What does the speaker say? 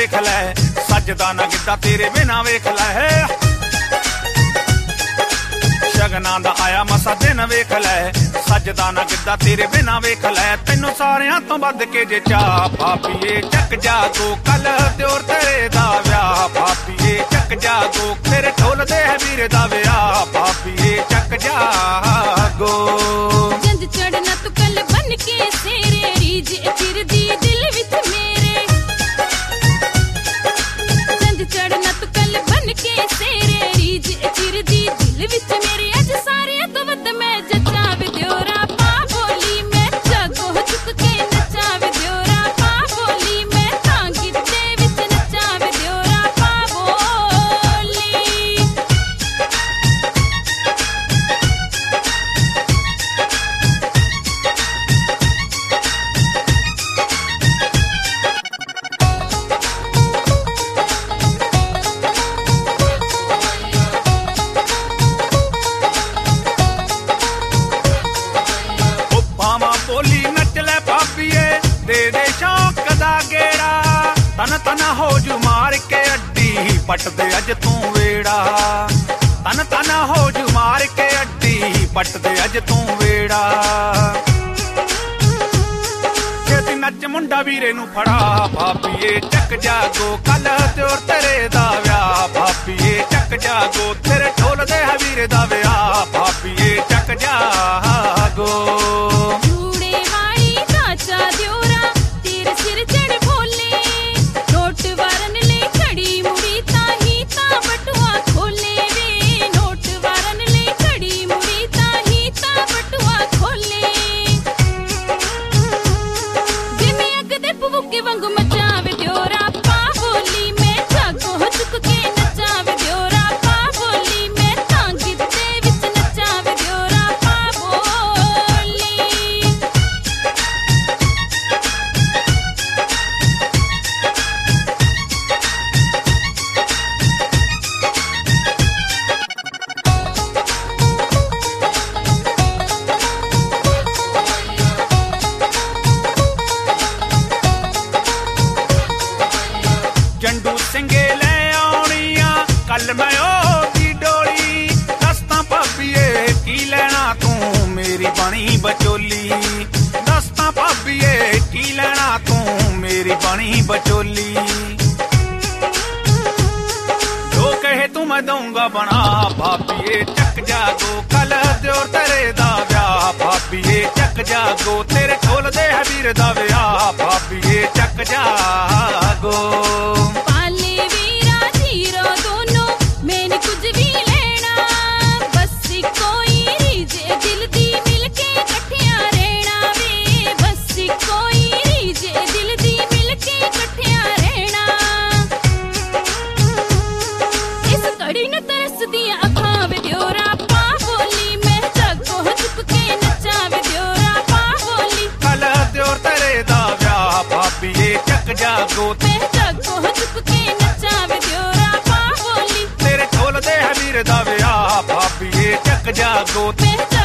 ਵੇਖ ਲੈ ਸੱਜਦਾ ਨਾ ਗਿੱਧਾ ਤੇਰੇ ਬਿਨਾ ਵੇਖ ਲੈ ਸ਼ਗਨਾਂ ਦਾ ਆਇਆ ਮਸਾ ਦਿਨ ਵੇਖ ਲੈ ਸੱਜਦਾ ਨਾ ਗਿੱਧਾ ਤੇਰੇ ਬਿਨਾ ਵੇਖ ਲੈ ਤੈਨੂੰ ਸਾਰਿਆਂ ਤੋਂ ਵੱਧ ਕੇ ਜੇ ਚਾਹ ਭਾਬੀਏ ਚੱਕ ਜਾਗੋ ਕੱਲ ਦਿਓਰ ਤੇਰੇ ਦਾ ਵਿਆਹ ਭਾਬੀਏ ਚੱਕ ਜਾਗੋ ਤੇਰੇ ਢੋਲਦੇ ਹੈ ਵੀਰੇ ਦਾ ਵਿਆਹ ਭਾਬੀਏ ਚੱਕ ਜਾਗੋ ਜੰਦ ਚੜਨਾ ਤੂੰ ਕੱਲ ਬਨ ਕੇ ਸੇਰੇ ਰੀਝ ਚਿਰਦੀ ਦਿਲ ਵਿੱਚ ਮੇਰੇ ਜੰਦ ਚੜਨਾ ਤੂੰ ਕੱਲ ਬਨ ਕੇ ਸੇਰੇ ਰੀਝ ਚਿਰਦੀ ਦਿਲ ਵਿੱਚ ਮੇਰੇ ਅੱਜ ਸਾਰਿਆਂ ਤੋਂ ਵੱਧ ਮੈਂ ਜੱਜਾਂ ਵੇ ਦਿਓਰਾ ਪਾ ਬੋਲੀ ਮੈਂ ਜਾਗੋ ਝੁਕ ਕੇ ਨੱਚਾਂ ਵੇ ਦਿਓਰਾ ਪਾ ਬੋਲੀ ਮੈਂ ਤਾਂ ਗਿੱਧੇ ਵਿੱਚ ਨੱਚਾਂ ਵੇ ਦਿਓਰਾ ਪਾ ਬੋਲੀ ਬੋਲੀ ਨੱਚ ਲੈ ਭਾਬੀਏ ਦੇ ਦੇ ਸ਼ੌਕ ਦਾ ਗੇੜਾ ਤਨ ਤਨ ਹੋ ਜੂ ਮਾਰ ਕੇ ਅੱਡੀ ਪੱਟਦੇ ਅੱਜ ਤੂੰ ਵੇੜਾ ਤਨ ਤਨ ਹੋ ਜੂ ਮਾਰ ਕੇ ਅੱਡੀ ਪੱਟਦੇ ਅੱਜ ਤੂੰ ਵੇੜਾ ਛੇਤੀ ਨੱਚ ਮੁੰਡਾ ਵੀਰੇ ਨੂੰ ਫੜਾ ਭਾਬੀਏ ਚੱਕ ਜਾਗੋ ਕੱਲ ਦਿਓਰ ਤੇਰੇ ਦਾ ਵਿਆਹ ਭਾਬੀਏ ਚੱਕ ਜਾਗੋ ਤੇਰੇ ਢੋਲਦੇ ਹੈ ਵੀਰੇ ਦਾ ਵਿਆਹ ਭਾਬੀਏ ਚੱਕ ਜਾਗੋ ਦਿਓਰਾ ਤੇਰੇ ਸਿਰ ਚੜ ਭੋਲੇ ਨੋਟ ਵਾਰਨ ਲਈ ਘੜੀ ਮੁੜੀ ਤਾਹੀ ਤਾਂ ਬਟੂਆ ਖੋਲੇ ਵੇ ਨੋਟ ਵਾਰਨ ਲਈ ਘੜੀ ਮੁੜੀ ਤਾਹੀ ਤਾਂ ਬਟੂਆ ਖੋਲੇ ਜਿਵੇਂ ਅੱਗ ਦੇ ਭੁੱਕੇ ਵਾਂਗੂ ਮਚਾਵੇ ਦਿਓਰਾ ਪਾ ਬੋਲੀ ਮੈਂ ਜਾਗੋ ਝੁਕ ਕੇ ਨੱਚਾਵੇ ਦਿਓਰਾ ਪਾ ਬੋਲੀ ਮੈਂ ਤਾਂ ਗਿੱਧੇ ਵਿੱਚ ਨੱਚਾਵੇ ਦਿਓਰਾ ਪਾ ਬੋਲੀ ਜੰਡੂ ਸਿੰਘੇ ਲੈ ਆਉਣੀਆਂ ਕੱਲ ਮੈਂ ਉਹ ਦੀ ਡੋਲੀ ਦਸਤਾਂ ਭਾਬੀਏ ਕੀ ਲੈਣਾ ਤੂੰ ਮੇਰੀ ਬਣੀ ਬਚੋਲੀ ਦਸਤਾਂ ਭਾਬੀਏ ਕੀ ਲੈਣਾ ਤੂੰ ਮੇਰੀ ਬਣੀ ਬਚੋਲੀ ਜੋ ਕਹੇ ਤੂੰ ਮੈਂ ਦਊਂਗਾ ਬਣਾ ਭਾਬੀਏ ਚੱਕ ਜਾਗੋ ਕੱਲ ਦਿਓਰ ਤੇਰੇ ਦਾ ਵਿਆਹ ਭਾਬੀਏ ਚੱਕ ਜਾਗੋ ਤੇਰੇ ਢੋਲਦੇ ਹੈ ਵੀਰ ਦਾ ਵਿਆਹ ਭਾਬੀਏ ਚੱਕ ਜਾਗੋ ਪਾਲੇ ਵੀਰਾ ਜੀਰੋ ਦੋਨੋਂ ਮੈਨੇ ਕੁਝ ਵੀ ਲੈਣਾ ਬਸ ਕੋਈ ਰੀਝੇ ਦਿਲ ਦੀ ਮਿਲ ਕੇ ਇਕੱਠਿਆਂ ਰਹਿਣਾ ਵੇ ਬਸ ਕੋਈ ਰੀਝੇ ਦਿਲ ਦੀ ਮਿਲ ਕੇ ਇਕੱਠਿਆਂ ਰਹਿਣਾ ਇਸ ਘੜੀ ਨੂੰ ਤਰਸਦੀਆਂ ਅੱਖਾਂ ਵੇ ਦਿਓਰਾ ਪਾ ਬੋਲੀ ਮੈਂ ਜਾਗੋ ਝੁਕ ਕੇ ਨੱਚਾਂ ਵੇ ਦਿਓਰਾ ਪਾ ਬੋਲੀ ਕੱਲ ਦਿਓਰ ਤੇਰੇ ਦਾ ਵਿਆਹ ਭਾਬੀਏ ਚੱਕ ਜਾਗੋ ਮੈਂ ਜਾਗੋ ਝੁਕ ਕੇ ਨੱਚਾਂ ਵੇ ਦਿਓਰਾ ਪਾ ਬੋਲੀ ਤੇਰੇ ਢੋਲਦੇ ਹੈ ਵੀਰ ਦਾ ਵਿਆਹ ਭਾਬੀਏ ਚੱਕ ਜਾਗੋ ਮੈਂ